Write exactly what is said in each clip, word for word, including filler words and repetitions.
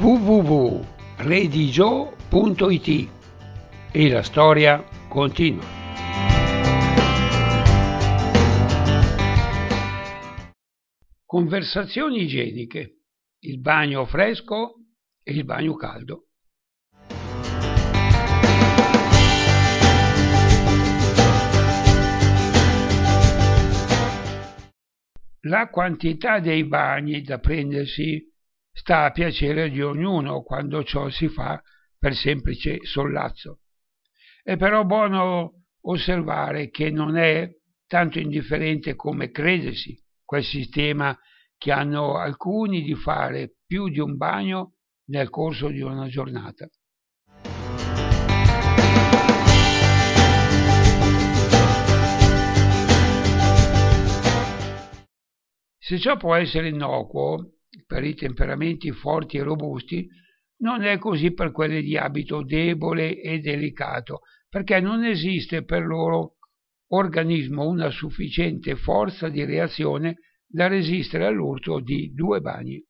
w w w punto redigio punto it e la storia continua. Conversazioni igieniche, il bagno fresco e il bagno caldo. La quantità dei bagni da prendersi sta a piacere di ognuno quando ciò si fa per semplice sollazzo. È però buono osservare che non è tanto indifferente come credersi quel sistema che hanno alcuni di fare più di un bagno nel corso di una giornata. Se ciò può essere innocuo per i temperamenti forti e robusti, non è così per quelli di abito debole e delicato, perché non esiste per loro organismo una sufficiente forza di reazione da resistere all'urto di due bagni.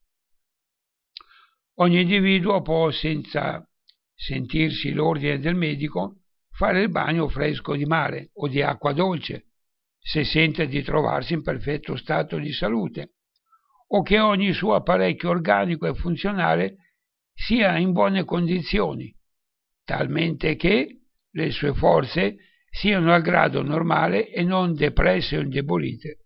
Ogni individuo può, senza sentirsi l'ordine del medico, fare il bagno fresco di mare o di acqua dolce, se sente di trovarsi in perfetto stato di salute, o che ogni suo apparecchio organico e funzionale sia in buone condizioni, talmente che le sue forze siano al grado normale e non depresse o indebolite.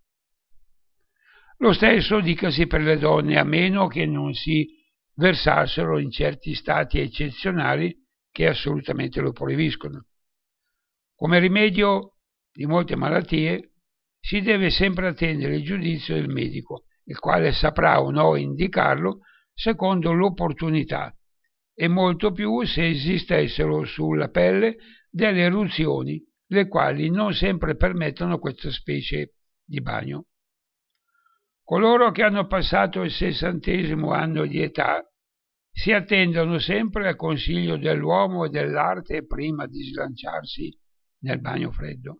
Lo stesso dicasi per le donne, a meno che non si versassero in certi stati eccezionali che assolutamente lo proibiscono. Come rimedio di molte malattie si deve sempre attendere il giudizio del medico, il quale saprà o no indicarlo secondo l'opportunità, e molto più se esistessero sulla pelle delle eruzioni, le quali non sempre permettono questa specie di bagno. Coloro che hanno passato il sessantesimo anno di età si attendono sempre al consiglio dell'uomo e dell'arte prima di slanciarsi nel bagno freddo.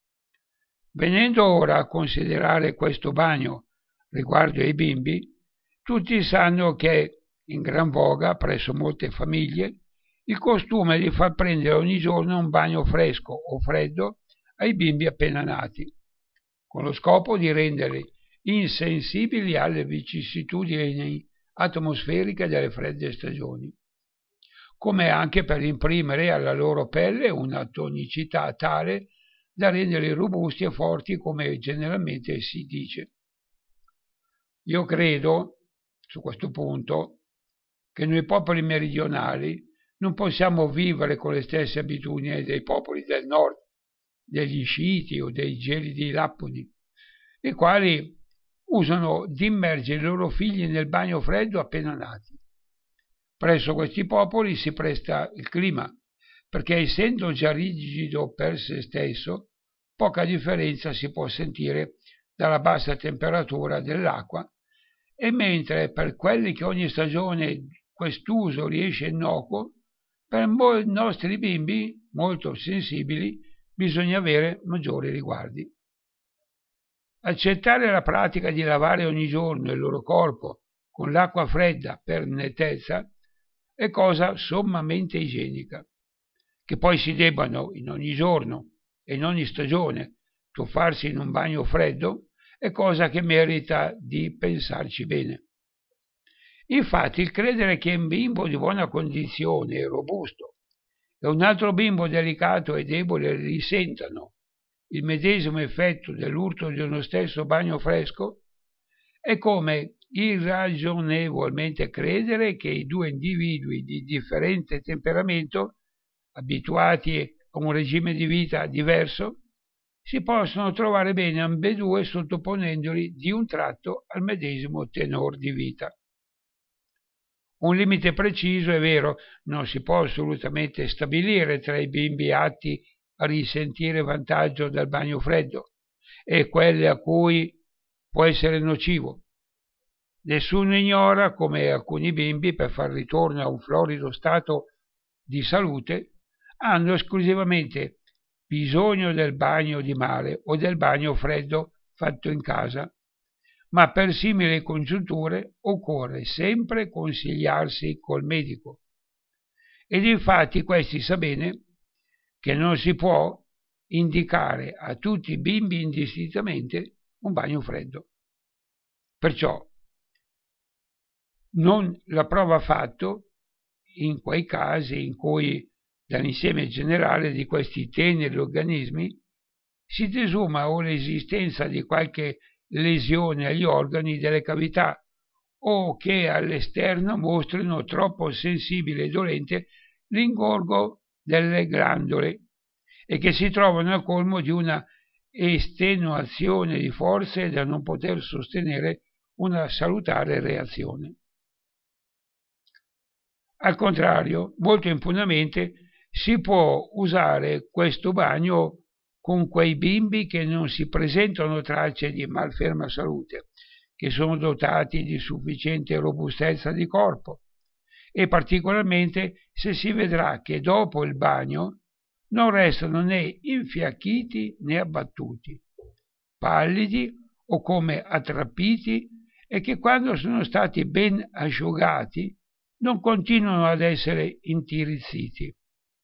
Venendo ora a considerare questo bagno riguardo ai bimbi, tutti sanno che è in gran voga presso molte famiglie il costume di far prendere ogni giorno un bagno fresco o freddo ai bimbi appena nati, con lo scopo di renderli insensibili alle vicissitudini atmosferiche delle fredde stagioni, come anche per imprimere alla loro pelle una tonicità tale da renderli robusti e forti, come generalmente si dice. Io credo, su questo punto, che noi popoli meridionali non possiamo vivere con le stesse abitudini dei popoli del nord, degli sciiti o dei gelidi lappudi, i quali usano di immergere i loro figli nel bagno freddo appena nati. Presso questi popoli si presta il clima, perché essendo già rigido per se stesso, poca differenza si può sentire dalla bassa temperatura dell'acqua, e mentre per quelli che ogni stagione quest'uso riesce innocuo, per i nostri bimbi molto sensibili bisogna avere maggiori riguardi. Accettare la pratica di lavare ogni giorno il loro corpo con l'acqua fredda per nettezza è cosa sommamente igienica. Che poi si debbano in ogni giorno e in ogni stagione tuffarsi in un bagno freddo è cosa che merita di pensarci bene. Infatti, il credere che un bimbo di buona condizione e robusto e un altro bimbo delicato e debole risentano il medesimo effetto dell'urto di uno stesso bagno fresco è come irragionevolmente credere che i due individui di differente temperamento, abituati a un regime di vita diverso, si possono trovare bene ambedue sottoponendoli di un tratto al medesimo tenor di vita. Un limite preciso, è vero, non si può assolutamente stabilire tra i bimbi atti a risentire vantaggio dal bagno freddo e quelli a cui può essere nocivo. Nessuno ignora come alcuni bimbi, per far ritorno a un florido stato di salute, hanno esclusivamente bisogno del bagno di mare o del bagno freddo fatto in casa, ma per simili congiunture occorre sempre consigliarsi col medico. Ed infatti questi sa bene che non si può indicare a tutti i bimbi indistintamente un bagno freddo. Perciò non la prova fatto in quei casi in cui dall'insieme generale di questi teneri organismi si desuma o l'esistenza di qualche lesione agli organi delle cavità o che all'esterno mostrino troppo sensibile e dolente l'ingorgo delle glandole e che si trovano a colmo di una estenuazione di forze da non poter sostenere una salutare reazione. Al contrario, molto impunemente si può usare questo bagno con quei bimbi che non si presentano tracce di malferma salute, che sono dotati di sufficiente robustezza di corpo, e particolarmente se si vedrà che dopo il bagno non restano né infiacchiti né abbattuti, pallidi o come attrappiti, e che quando sono stati ben asciugati non continuano ad essere intirizziti.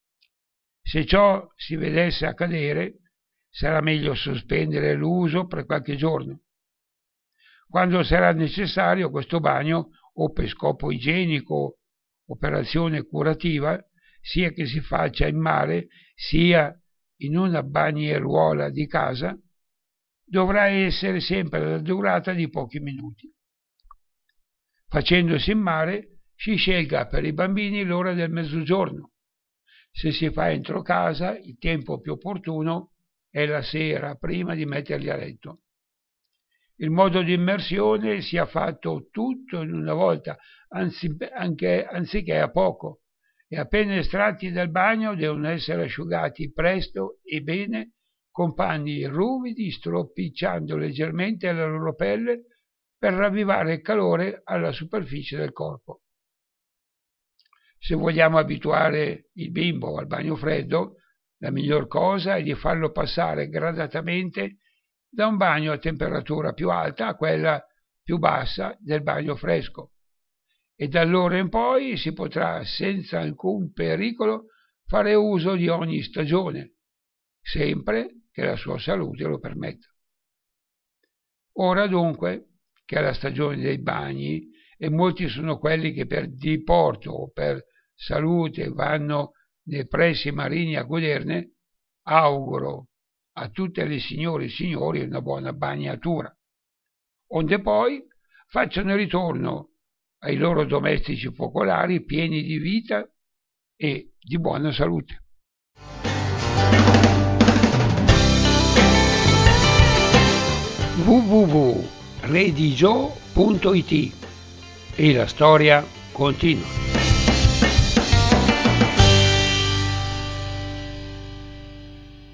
Se ciò si vedesse accadere, sarà meglio sospendere l'uso per qualche giorno. Quando sarà necessario questo bagno, o per scopo igienico, operazione curativa, sia che si faccia in mare, sia in una bagnieruola di casa, dovrà essere sempre la durata di pochi minuti. Facendosi in mare, si scelga per i bambini l'ora del mezzogiorno. Se si fa entro casa, il tempo più opportuno è la sera, prima di metterli a letto. Il modo di immersione sia fatto tutto in una volta, anzi, anche, anziché a poco, e appena estratti dal bagno devono essere asciugati presto e bene con panni ruvidi, stropicciando leggermente la loro pelle per ravvivare il calore alla superficie del corpo. Se vogliamo abituare il bimbo al bagno freddo, la miglior cosa è di farlo passare gradatamente da un bagno a temperatura più alta a quella più bassa del bagno fresco, e da allora in poi si potrà senza alcun pericolo fare uso di ogni stagione, sempre che la sua salute lo permetta. Ora dunque che è la stagione dei bagni, e molti sono quelli che per diporto o per salute vanno nei pressi marini a goderne, auguro a tutte le signore e signori una buona bagnatura, onde poi facciano ritorno ai loro domestici focolari pieni di vita e di buona salute. w w w punto redigio punto it E la storia continua.